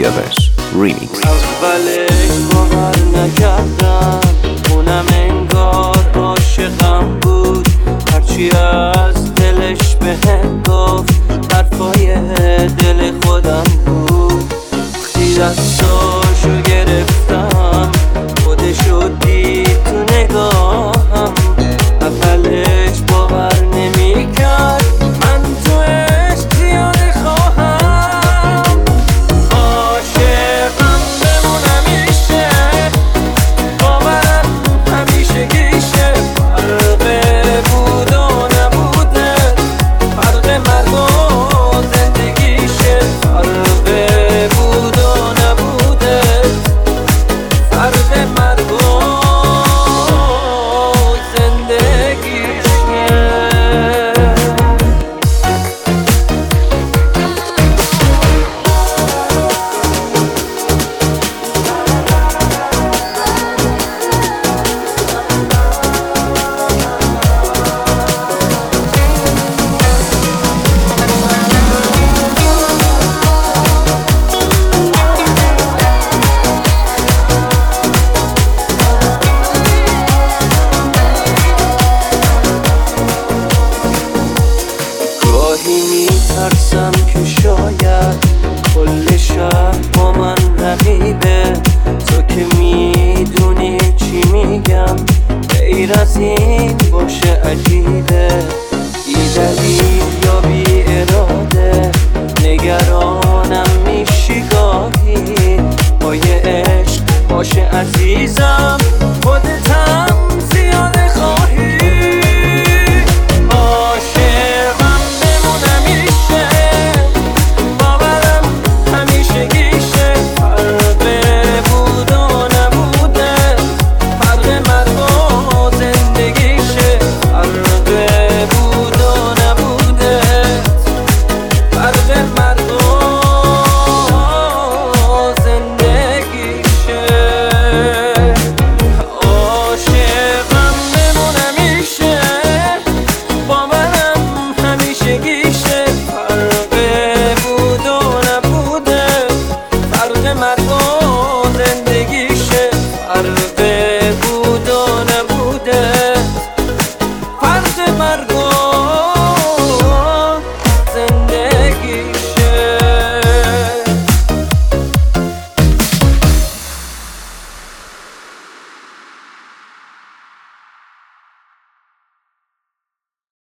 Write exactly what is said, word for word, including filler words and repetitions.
سیاوش ریمیکس. اولش باور نکردم اونم انگار عاشقم بود، هرچی از دلش بهم گفت حرفای دل خودم بود. وقتی دستاشو گرفتم خودشو دید تو نگاهم، اولش باور نمیکرد من تو عشق زیاده خواهم. عاشقم بمونم میشه، باورم همیشه گیشه، فرق بود و نبوده، فرق مرگ و زندگیشه، فرق بود و نبوده، فرق مرگ و میترسم که شاید کل شهر با من رقیبه، تو که میدونی چی میگم، غیر از این باشه عجیبه. بی دلیل یا بی اراده نگرانم میشی گاهی، پای عشق باشه عزیزم.